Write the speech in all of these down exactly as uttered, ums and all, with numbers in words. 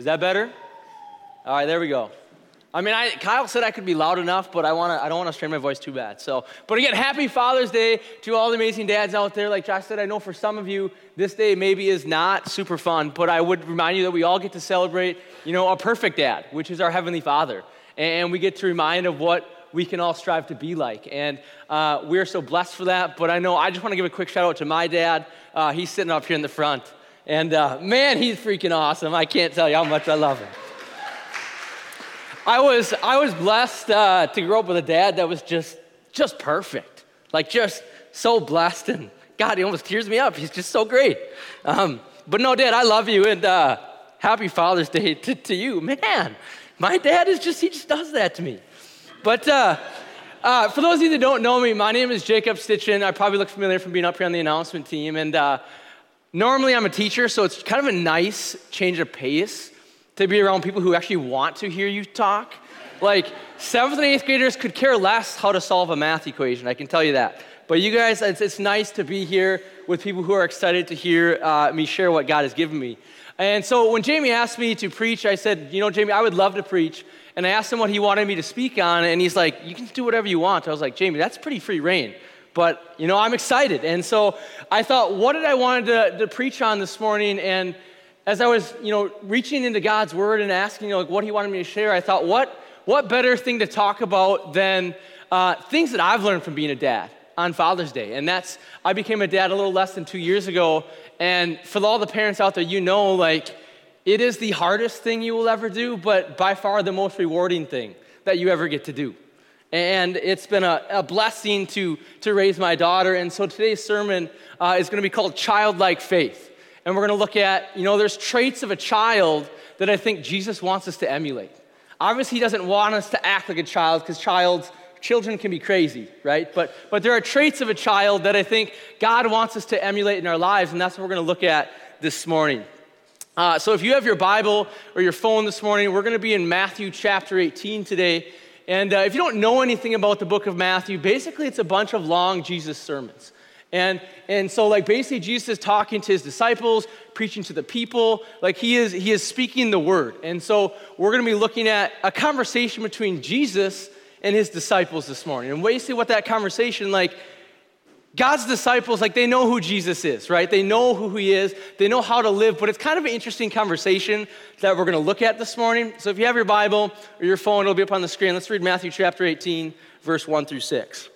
Is that better? All right, there we go. I mean, I, Kyle said I could be loud enough, but I want to. I don't want to strain my voice too bad. So, but again, happy Father's Day to all the amazing dads out there. Like Josh said, I know for some of you, this day maybe is not super fun, but I would remind you that we all get to celebrate, you know, a perfect dad, which is our Heavenly Father. And we get to remind of what we can all strive to be like. And uh, we're so blessed for that. But I know I just want to give a quick shout out to my dad. Uh, he's sitting up here in the front. And uh, man, he's freaking awesome. I can't tell you how much I love him. I was I was blessed uh, to grow up with a dad that was just just perfect, like just so blessed, and God, he almost tears me up. He's just so great. Um, but no, Dad, I love you, and uh, happy Father's Day to, to you, man. My dad is just he just does that to me. But uh, uh, for those of you that don't know me, my name is Jacob Stitchin. I probably look familiar from being up here on the announcement team, and uh, normally I'm a teacher, so it's kind of a nice change of pace to be around people who actually want to hear you talk. Like, seventh and eighth graders could care less how to solve a math equation, I can tell you that. But you guys, it's, it's nice to be here with people who are excited to hear uh, me share what God has given me. And so when Jamie asked me to preach, I said, you know, Jamie, I would love to preach. And I asked him what he wanted me to speak on, and he's like, you can do whatever you want. I was like, Jamie, that's pretty free reign. But, you know, I'm excited. And so I thought, what did I want to, to preach on this morning? And as I was, you know, reaching into God's word and asking, you know, like, what he wanted me to share, I thought, what what better thing to talk about than uh, things that I've learned from being a dad on Father's Day. And that's, I became a dad a little less than two years ago. And for all the parents out there, you know, like, it is the hardest thing you will ever do, but by far the most rewarding thing that you ever get to do. And it's been a, a blessing to, to raise my daughter. And so today's sermon uh, is going to be called Childlike Faith. And we're going to look at, you know, there's traits of a child that I think Jesus wants us to emulate. Obviously, he doesn't want us to act like a child because childs, children can be crazy, right? But, but there are traits of a child that I think God wants us to emulate in our lives, and that's what we're going to look at this morning. Uh, so if you have your Bible or your phone this morning, we're going to be in Matthew chapter eighteen today. And uh, if you don't know anything about the book of Matthew, basically it's a bunch of long Jesus sermons. And and so like basically Jesus is talking to his disciples, preaching to the people, like he is he is speaking the word. And so we're going to be looking at a conversation between Jesus and his disciples this morning. And basically what that conversation, like God's disciples, like they know who Jesus is, right? They know who he is, they know how to live, but it's kind of an interesting conversation that we're going to look at this morning. So if you have your Bible or your phone, it'll be up on the screen. Let's read Matthew chapter eighteen, verse one through six.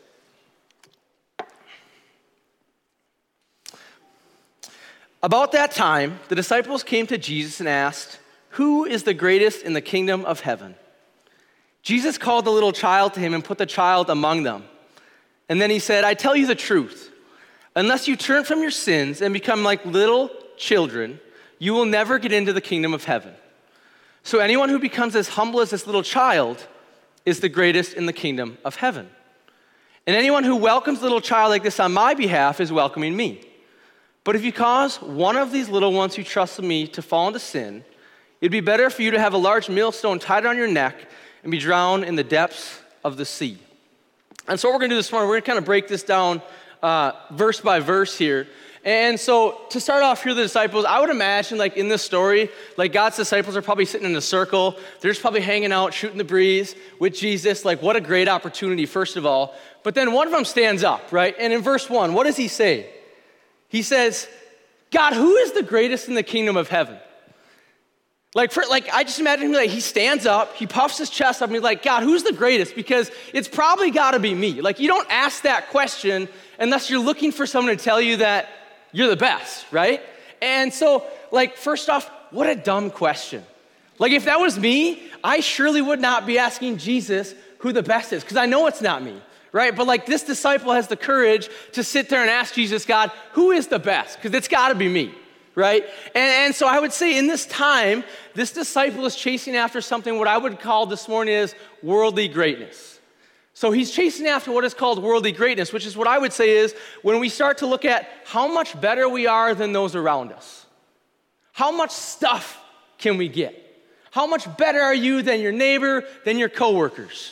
About that time, the disciples came to Jesus and asked, "Who is the greatest in the kingdom of heaven?" Jesus called the little child to him and put the child among them. And then he said, "I tell you the truth, unless you turn from your sins and become like little children, you will never get into the kingdom of heaven. So anyone who becomes as humble as this little child is the greatest in the kingdom of heaven. And anyone who welcomes a little child like this on my behalf is welcoming me. But if you cause one of these little ones who trust in me to fall into sin, it'd be better for you to have a large millstone tied around your neck and be drowned in the depths of the sea." And so what we're going to do this morning, we're going to kind of break this down uh, verse by verse here. And so to start off here, the disciples, I would imagine like in this story, like God's disciples are probably sitting in a circle. They're just probably hanging out, shooting the breeze with Jesus. Like what a great opportunity, first of all. But then one of them stands up, right? And in verse one, what does he say? He says, "God, who is the greatest in the kingdom of heaven?" Like, for, like I just imagine him like he stands up, he puffs his chest up, and he's like, "God, who's the greatest?" Because it's probably got to be me. Like, you don't ask that question unless you're looking for someone to tell you that you're the best, right? And so, like, first off, what a dumb question. Like, if that was me, I surely would not be asking Jesus who the best is, because I know it's not me. Right? But like this disciple has the courage to sit there and ask Jesus, "God, who is the best?" Because it's got to be me, right? And, and so I would say in this time, this disciple is chasing after something what I would call this morning is worldly greatness. So he's chasing after what is called worldly greatness, which is what I would say is when we start to look at how much better we are than those around us. How much stuff can we get? How much better are you than your neighbor, than your coworkers?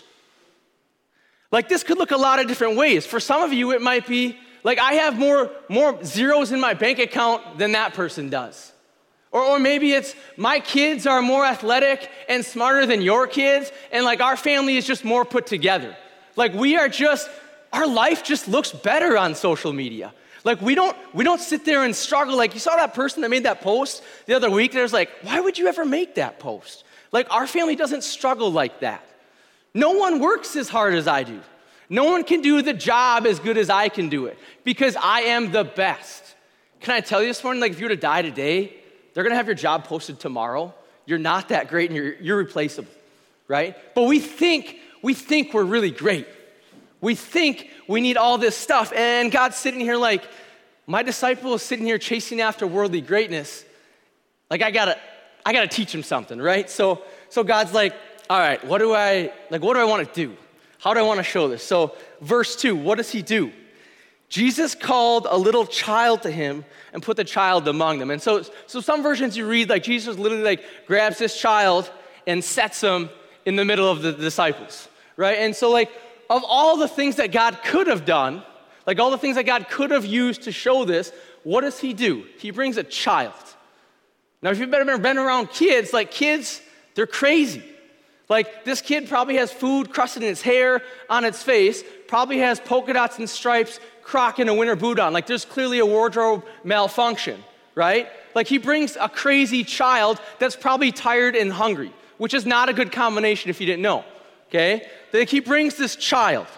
Like this could look a lot of different ways. For some of you, it might be like I have more, more zeros in my bank account than that person does. Or, or maybe it's my kids are more athletic and smarter than your kids, and like our family is just more put together. Like we are just, our life just looks better on social media. Like we don't we don't sit there and struggle. Like you saw that person that made that post the other week, there's like, why would you ever make that post? Like our family doesn't struggle like that. No one works as hard as I do. No one can do the job as good as I can do it because I am the best. Can I tell you this morning, like if you were to die today, they're gonna have your job posted tomorrow. You're not that great and you're, you're replaceable, right? But we think, we think we're really great. We think we need all this stuff, and God's sitting here like, my disciple is sitting here chasing after worldly greatness. Like I gotta, I gotta teach him something, right? So, so God's like, all right, what do I, like what do I wanna do? How do I wanna show this? So verse two, what does he do? Jesus called a little child to him and put the child among them. And so, so some versions you read, like Jesus literally like grabs this child and sets him in the middle of the disciples, right? And so like, of all the things that God could have done, like all the things that God could have used to show this, what does he do? He brings a child. Now, if you've ever been around kids, like kids, they're crazy. Like this kid probably has food crusted in its hair, on its face, probably has polka dots and stripes, Croc and a winter boot on. Like there's clearly a wardrobe malfunction, right? Like he brings a crazy child that's probably tired and hungry, which is not a good combination if you didn't know, okay? Like he brings this child.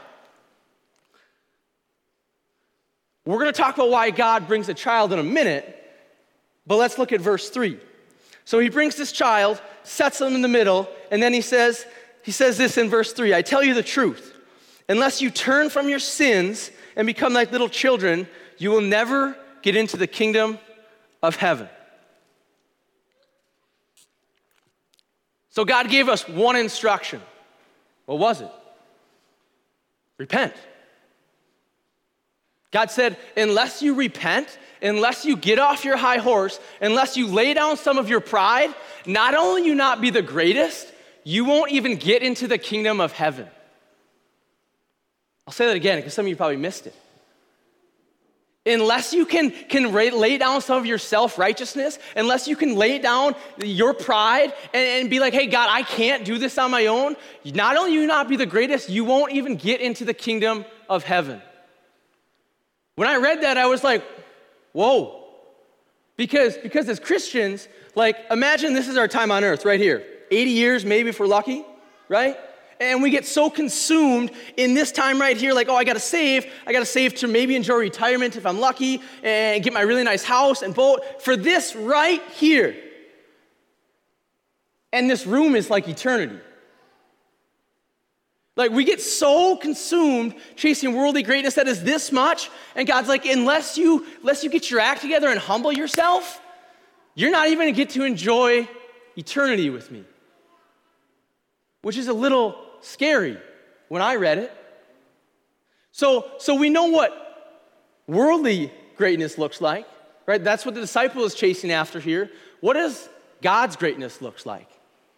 We're gonna talk about why God brings a child in a minute, but let's look at verse three. So he brings this child, sets him in the middle, and then he says, he says this in verse three, I tell you the truth, unless you turn from your sins and become like little children, you will never get into the kingdom of heaven. So God gave us one instruction. What was it? Repent. God said, unless you repent, unless you get off your high horse, unless you lay down some of your pride, not only you not be the greatest, you won't even get into the kingdom of heaven. I'll say that again because some of you probably missed it. Unless you can, can lay down some of your self-righteousness, unless you can lay down your pride and, and be like, hey, God, I can't do this on my own, not only you not be the greatest, you won't even get into the kingdom of heaven. When I read that, I was like, whoa. Because, because as Christians, like, imagine this is our time on earth right here. eighty years maybe if we're lucky, right? And we get so consumed in this time right here, like, oh, I gotta save. I gotta save to maybe enjoy retirement if I'm lucky and get my really nice house and boat for this right here. And this room is like eternity. Like we get so consumed chasing worldly greatness that is this much, and God's like, unless you, unless you get your act together and humble yourself, you're not even gonna get to enjoy eternity with me. Which is a little scary when I read it. So, so we know what worldly greatness looks like, right? That's what the disciple is chasing after here. What does God's greatness looks like?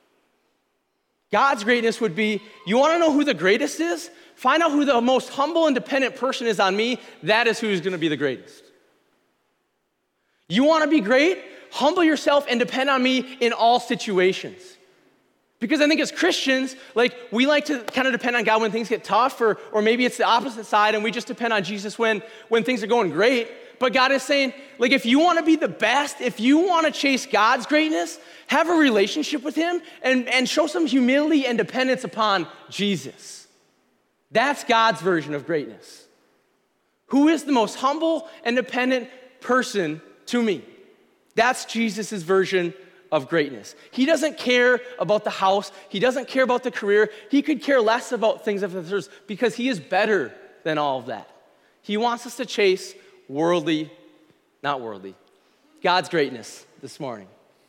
God's greatness would be, you wanna know who the greatest is? Find out who the most humble and dependent person is on me. That is who's gonna be the greatest. You wanna be great? Humble yourself and depend on me in all situations. Because I think as Christians, like we like to kind of depend on God when things get tough, or, or maybe it's the opposite side and we just depend on Jesus when, when things are going great. But God is saying, like if you want to be the best, if you want to chase God's greatness, have a relationship with him and, and show some humility and dependence upon Jesus. That's God's version of greatness. Who is the most humble and dependent person to me? That's Jesus' version of greatness. He doesn't care about the house. He doesn't care about the career. He could care less about things of this earth because he is better than all of that. He wants us to chase worldly, not worldly, God's greatness this morning.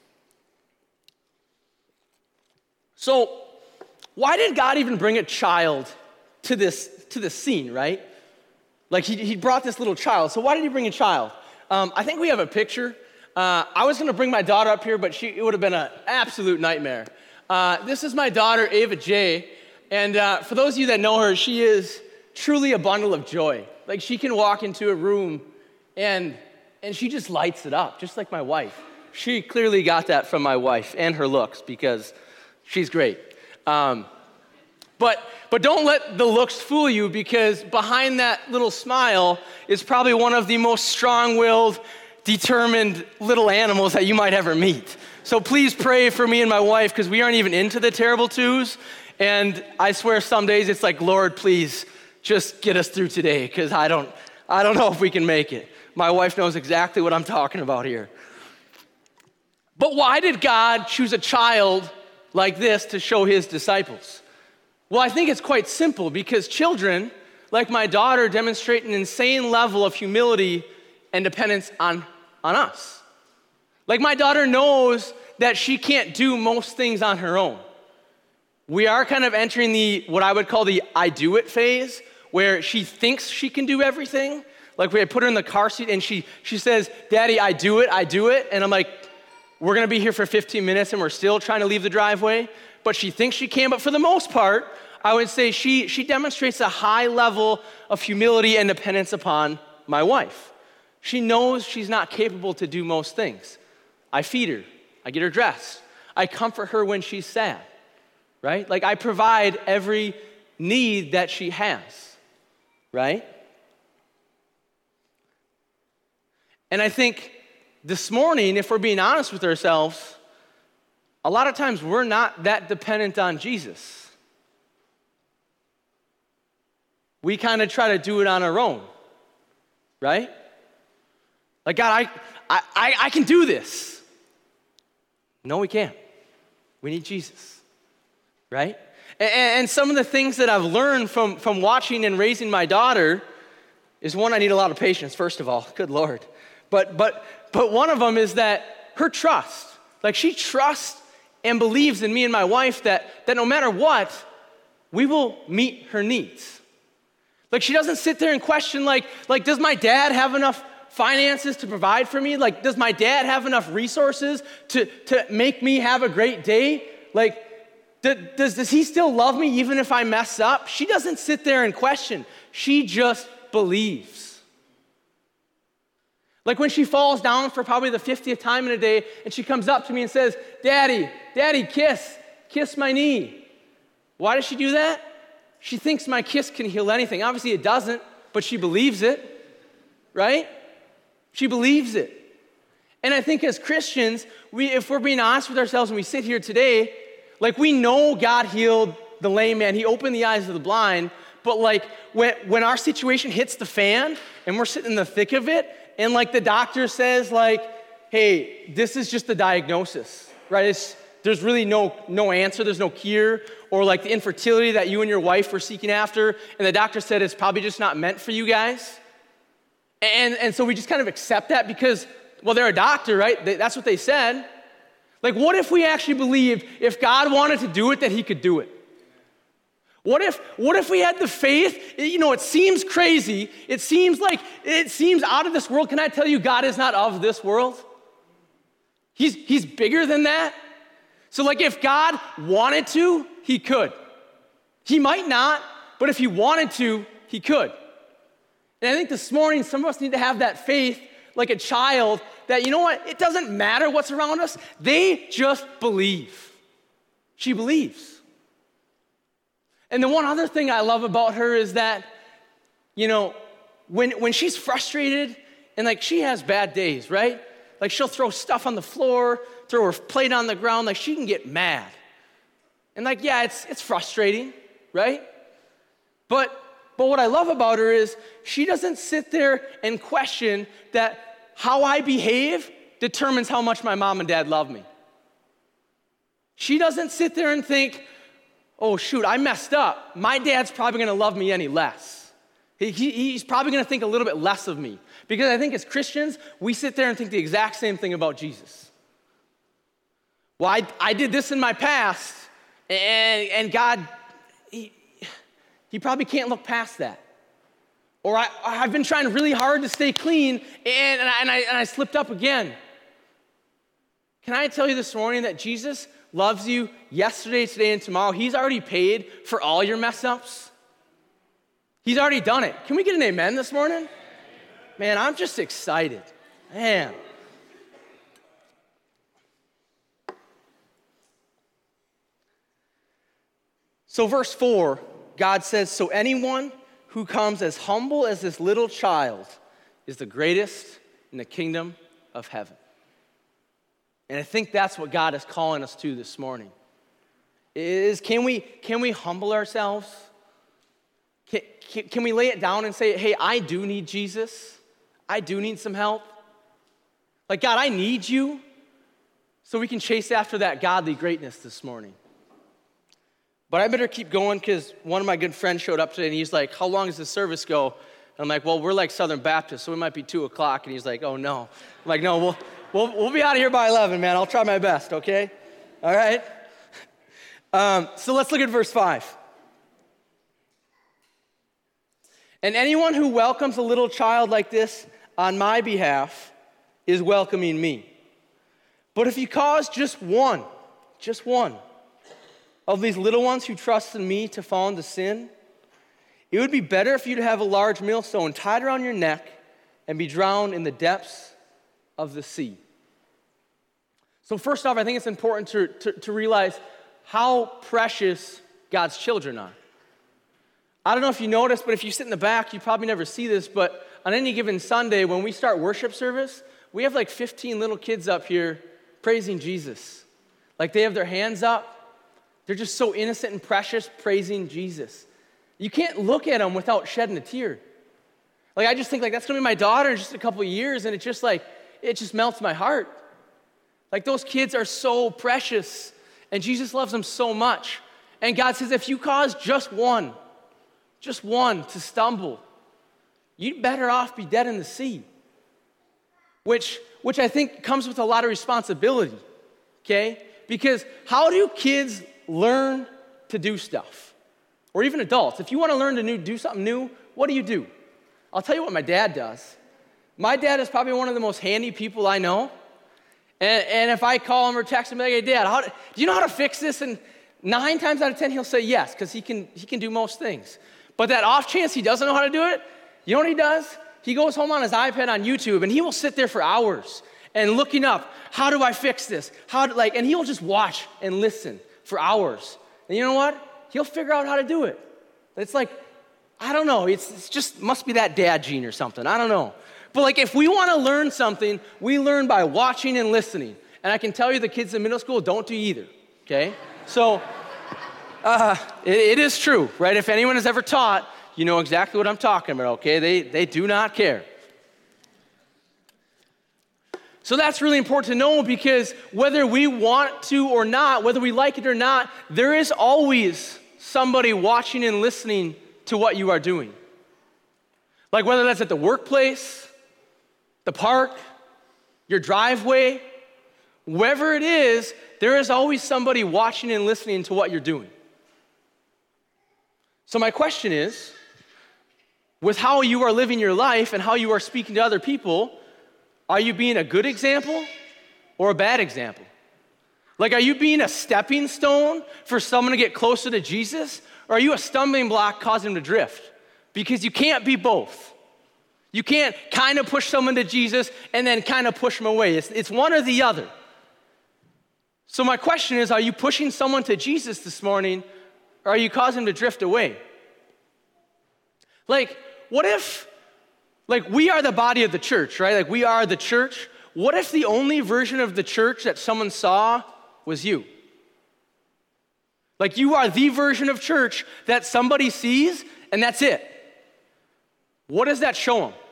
So, why did God even bring a child to this, to this scene, right? Like he, he brought this little child. So why did he bring a child? Um, I think we have a picture. Uh, I was gonna bring my daughter up here, but she, it would have been an absolute nightmare. Uh, this is my daughter, Ava J. And uh, for those of you that know her, she is truly a bundle of joy. Like she can walk into a room and, and she just lights it up, just like my wife. she clearly got that from my wife and her looks because she's great. Um, but but don't let the looks fool you, because behind that little smile is probably one of the most strong-willed, determined little animals that you might ever meet. So please pray for me and my wife, because we aren't even into the terrible twos. And I swear some days it's like, Lord, please just get us through today, because I don't, I don't know if we can make it. My wife knows exactly what I'm talking about here. But why did God choose a child like this to show his disciples? Well, I think it's quite simple, because children, like my daughter, demonstrate an insane level of humility and dependence on, on us. Like my daughter knows that she can't do most things on her own. We are kind of entering the, what I would call the I do it phase, where she thinks she can do everything. Like we put her in the car seat and she, she says, Daddy, I do it, I do it. And I'm like, we're gonna be here for fifteen minutes and we're still trying to leave the driveway. But she thinks she can, but for the most part, I would say she, she demonstrates a high level of humility and dependence upon my wife. She knows she's not capable to do most things. I feed her, I get her dressed, I comfort her when she's sad, right? Like I provide every need that she has, right? And I think this morning, if we're being honest with ourselves, a lot of times we're not that dependent on Jesus. We kind of try to do it on our own, right? Like, God, I, I, I can do this. No, we can't. We need Jesus, right? And, and some of the things that I've learned from, from watching and raising my daughter is, one, I need a lot of patience, first of all. Good Lord. But, but, but one of them is that her trust. Like, she trusts and believes in me and my wife that, that no matter what, we will meet her needs. Like, she doesn't sit there and question, like, like, does my dad have enough finances to provide for me? Like, does my dad have enough resources to, to make me have a great day? Like, does, does he still love me even if I mess up? She doesn't sit there and question. She just believes. Like when she falls down for probably the fiftieth time in a day and she comes up to me and says, Daddy, Daddy, kiss, kiss my knee. Why does she do that? She thinks my kiss can heal anything. Obviously it doesn't, but she believes it, right? She believes it. And I think as Christians, we, if we're being honest with ourselves and we sit here today, like we know God healed the lame man. He opened the eyes of the blind, but like when, when our situation hits the fan and we're sitting in the thick of it, and like the doctor says like, hey, this is just the diagnosis, right? It's, there's really no, no answer, there's no cure, or like the infertility that you and your wife were seeking after, and the doctor said it's probably just not meant for you guys. And, and so we just kind of accept that because, well, they're a doctor, right? They, that's what they said. Like, what if we actually believed if God wanted to do it, that he could do it? What if, what if we had the faith? You know, it seems crazy. It seems like, it seems out of this world. Can I tell you, God is not of this world? He's, he's bigger than that. So like if God wanted to, he could. He might not, but if he wanted to, he could. And I think this morning, some of us need to have that faith like a child that, you know what, it doesn't matter what's around us. They just believe. She believes. And the one other thing I love about her is that, you know, when, when she's frustrated and like she has bad days, right? Like she'll throw stuff on the floor, throw her plate on the ground, like she can get mad. And like, yeah, it's it's frustrating, right? But but what I love about her is she doesn't sit there and question that how I behave determines how much my mom and dad love me. She doesn't sit there and think, oh, shoot, I messed up. My dad's probably going to love me any less. He, he, he's probably going to think a little bit less of me. Because I think as Christians, we sit there and think the exact same thing about Jesus. Well, I, I did this in my past, and, and God, he, he probably can't look past that. Or I, I've been trying really hard to stay clean, and, and, I, and, I, and I slipped up again. Can I tell you this morning that Jesus loves you yesterday, today, and tomorrow? He's already paid for all your mess ups. He's already done it. Can we get an amen this morning? Man, I'm just excited. Man. So verse four, God says, so anyone who comes as humble as this little child is the greatest in the kingdom of heaven. And I think that's what God is calling us to this morning. Is can we, can we humble ourselves? Can, can, can we lay it down and say, hey, I do need Jesus. I do need some help. Like, God, I need you, so we can chase after that godly greatness this morning. But I better keep going because one of my good friends showed up today and he's like, how long does the service go? And I'm like, well, we're like Southern Baptists, so it might be two o'clock. And he's like, oh no. I'm like, no, we'll, we'll, we'll be out of here by eleven, man. I'll try my best, okay? All right? Um, so let's look at verse five. And anyone who welcomes a little child like this on my behalf is welcoming me. But if you cause just one, just one of these little ones who trust in me to fall into sin, it would be better if you'd have a large millstone tied around your neck and be drowned in the depths of the sea. So first off, I think it's important to, to, to realize how precious God's children are. I don't know if you noticed, but if you sit in the back, you probably never see this, but on any given Sunday, when we start worship service, we have like fifteen little kids up here praising Jesus. Like they have their hands up. They're just so innocent and precious praising Jesus. You can't look at them without shedding a tear. Like I just think like that's going to be my daughter in just a couple of years, and it just like, it just melts my heart. Like those kids are so precious, and Jesus loves them so much. And God says, if you cause just one, just one to stumble, you'd better off be dead in the sea. Which, which I think comes with a lot of responsibility, okay? Because how do kids learn to do stuff? Or even adults. If you want to learn to new, do something new, what do you do? I'll tell you what my dad does. My dad is probably one of the most handy people I know. And, and if I call him or text him, like, hey, Dad, how do, do you know how to fix this? And nine times out of ten, he'll say yes, because he can, he can do most things. But that off chance he doesn't know how to do it, you know what he does? He goes home on his iPad on YouTube, and he will sit there for hours and looking up, how do I fix this? How do, like, and he'll just watch and listen for hours. And you know what? He'll figure out how to do it. It's like, I don't know. It's, it's just must be that dad gene or something. I don't know. But like, if we want to learn something, we learn by watching and listening. And I can tell you, the kids in middle school don't do either. Okay, so uh, it, it is true, right? If anyone has ever taught, you know exactly what I'm talking about, okay? They, they do not care. So that's really important to know, because whether we want to or not, whether we like it or not, there is always somebody watching and listening to what you are doing. Like whether that's at the workplace, the park, your driveway, wherever it is, there is always somebody watching and listening to what you're doing. So my question is, with how you are living your life and how you are speaking to other people, are you being a good example or a bad example? Like, are you being a stepping stone for someone to get closer to Jesus, or are you a stumbling block causing them to drift? Because you can't be both. You can't kind of push someone to Jesus and then kind of push them away. It's, it's one or the other. So my question is, are you pushing someone to Jesus this morning, or are you causing them to drift away? Like, what if, like, we are the body of the church, right? Like, we are the church. What if the only version of the church that someone saw was you? Like, you are the version of church that somebody sees, and that's it. What does that show them?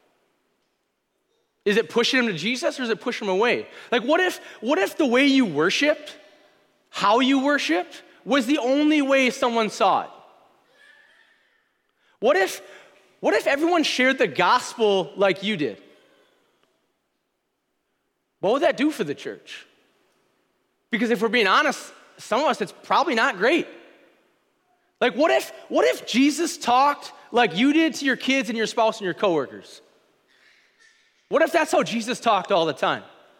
Is it pushing them to Jesus, or is it pushing them away? Like, what if, what if the way you worshiped, how you worshiped, was the only way someone saw it? What if, what if everyone shared the gospel like you did? What would that do for the church? Because if we're being honest, some of us, it's probably not great. Like, what if, what if Jesus talked like you did to your kids and your spouse and your coworkers? What if that's how Jesus talked all the time?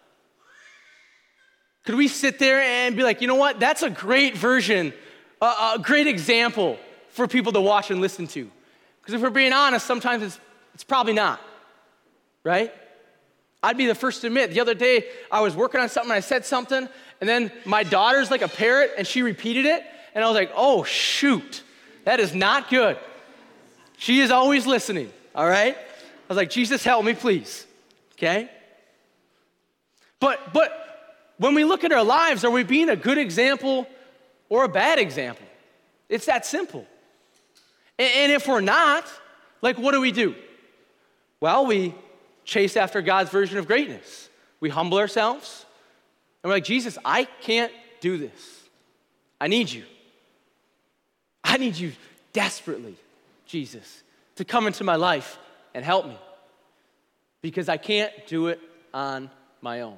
Could we sit there and be like, you know what? That's a great version, a, a great example for people to watch and listen to. Because if we're being honest, sometimes it's, it's probably not, right? I'd be the first to admit, the other day I was working on something, I said something, and then my daughter's like a parrot, and she repeated it, And I was like, oh, shoot, that is not good. She is always listening, all right? I was like, Jesus, help me, please, okay? But, but when we look at our lives, are we being a good example or a bad example? It's that simple. And, and if we're not, like, what do we do? Well, we chase after God's version of greatness. We humble ourselves, and we're like, Jesus, I can't do this. I need you. I need you desperately, Jesus, to come into my life and help me, because I can't do it on my own.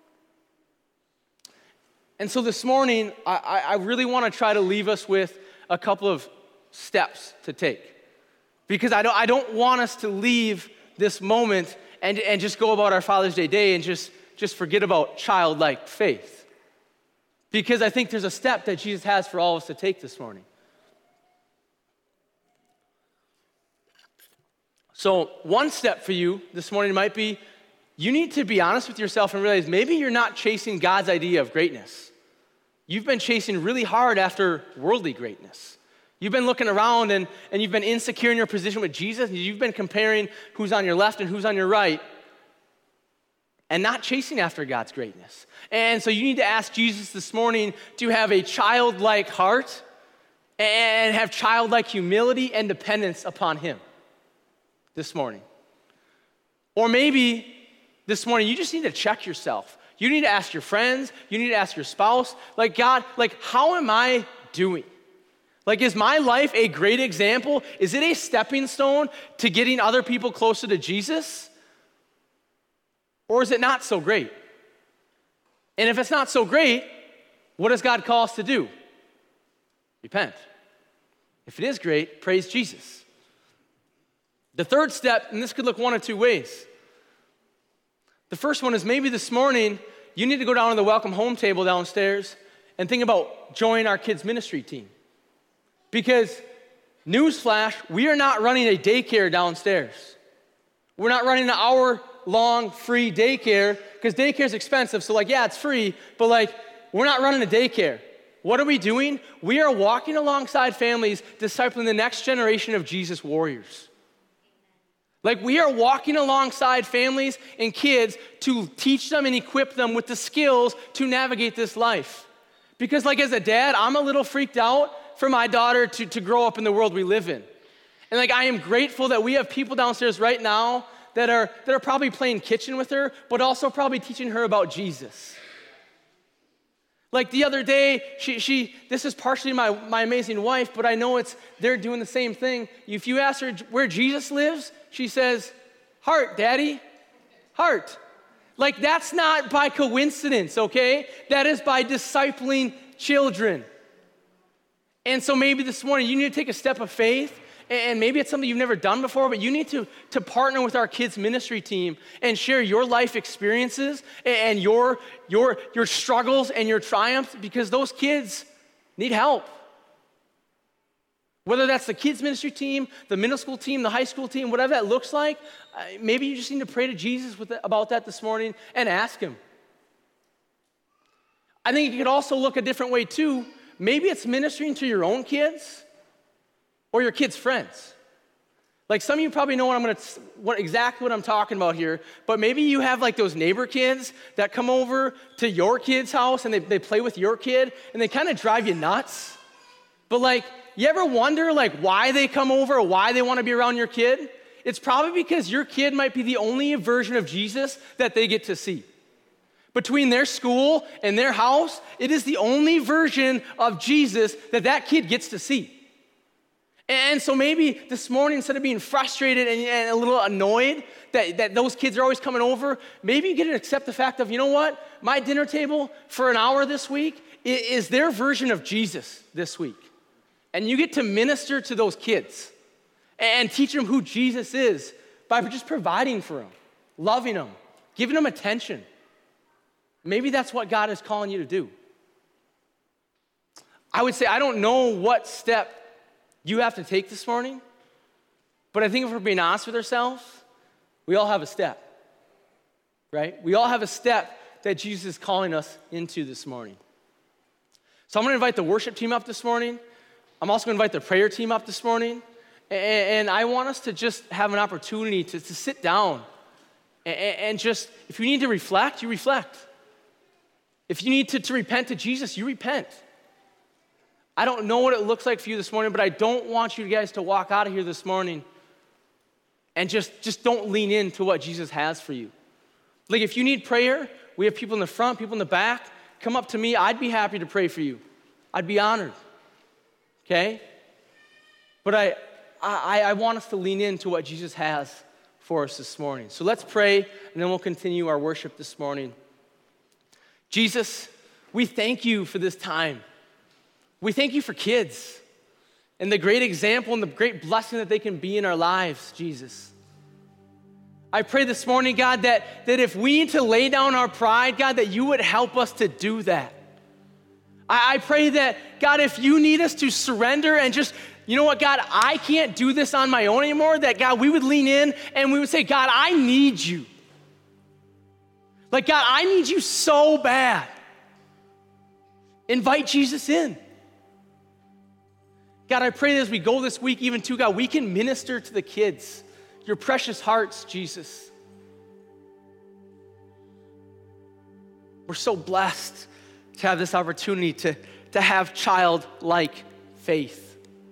And so this morning, I, I really want to try to leave us with a couple of steps to take, because I don't, I don't want us to leave this moment and, and just go about our Father's Day day and just, just forget about childlike faith. Because I think there's a step that Jesus has for all of us to take this morning. So one step for you this morning might be, you need to be honest with yourself and realize maybe you're not chasing God's idea of greatness. You've been chasing really hard after worldly greatness. You've been looking around and, and you've been insecure in your position with Jesus. You've been comparing who's on your left and who's on your right and not chasing after God's greatness. And so you need to ask Jesus this morning to have a childlike heart and have childlike humility and dependence upon him this morning. Or maybe this morning you just need to check yourself. You need to ask your friends. You need to ask your spouse, like, God, like, how am I doing? Like, is my life a great example? Is it a stepping stone to getting other people closer to Jesus? Or is it not so great? And if it's not so great, what does God call us to do? Repent. If it is great, praise Jesus. The third step, and this could look one of two ways. The first one is maybe this morning you need to go down to the welcome home table downstairs and think about joining our kids' ministry team. Because, newsflash, we are not running a daycare downstairs. We're not running an hour-long free daycare, because daycare is expensive. So, like, yeah, it's free, but, like, we're not running a daycare. What are we doing? We are walking alongside families, discipling the next generation of Jesus warriors. Like, we are walking alongside families and kids to teach them and equip them with the skills to navigate this life. Because, like, as a dad, I'm a little freaked out for my daughter to, to grow up in the world we live in. And, like, I am grateful that we have people downstairs right now that are, that are probably playing kitchen with her, but also probably teaching her about Jesus. Like, the other day, she, she this is partially my, my amazing wife, but I know it's they're doing the same thing. If you ask her where Jesus lives, she says, heart, Daddy, heart. Like, that's not by coincidence, okay? That is by discipling children. And so maybe this morning you need to take a step of faith, and maybe it's something you've never done before, but you need to, to partner with our kids' ministry team and share your life experiences and your, your, your struggles and your triumphs, because those kids need help. Whether that's the kids' ministry team, the middle school team, the high school team, whatever that looks like, maybe you just need to pray to Jesus with, about that this morning and ask him. I think it could also look a different way too. Maybe it's ministering to your own kids or your kids' friends. Like, some of you probably know what I'm gonna, what exactly what I'm talking about here, but maybe you have like those neighbor kids that come over to your kid's house and they, they play with your kid and they kind of drive you nuts. But, like, you ever wonder like why they come over or why they want to be around your kid? It's probably because your kid might be the only version of Jesus that they get to see. Between their school and their house, it is the only version of Jesus that that kid gets to see. And so maybe this morning, instead of being frustrated and, and a little annoyed that, that those kids are always coming over, maybe you get to accept the fact of, you know what? My dinner table for an hour this week is their version of Jesus this week. And you get to minister to those kids and teach them who Jesus is by just providing for them, loving them, giving them attention. Maybe that's what God is calling you to do. I would say, I don't know what step you have to take this morning, but I think if we're being honest with ourselves, we all have a step, right? We all have a step that Jesus is calling us into this morning. So I'm going to invite the worship team up this morning. I'm also going to invite the prayer team up this morning. And I want us to just have an opportunity to, to sit down and just, if you need to reflect, you reflect. If you need to, to repent to Jesus, you repent. I don't know what it looks like for you this morning, but I don't want you guys to walk out of here this morning and just, just don't lean into what Jesus has for you. Like if you need prayer, we have people in the front, people in the back. Come up to me. I'd be happy to pray for you. I'd be honored. Okay? But I, I, I want us to lean into what Jesus has for us this morning. So let's pray, and then we'll continue our worship this morning. Jesus, we thank you for this time. We thank you for kids and the great example and the great blessing that they can be in our lives, Jesus. I pray this morning, God, that, that if we need to lay down our pride, God, that you would help us to do that. I, I pray that, God, if you need us to surrender and just, you know what, God, I can't do this on my own anymore, that, God, we would lean in and we would say, God, I need you. Like, God, I need you so bad. Invite Jesus in. God, I pray that as we go this week, even too, God, we can minister to the kids, your precious hearts, Jesus. We're so blessed to have this opportunity to, to have childlike faith.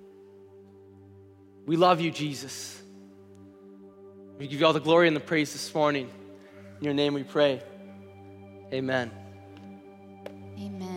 We love you, Jesus. We give you all the glory and the praise this morning. In your name we pray. Amen. Amen.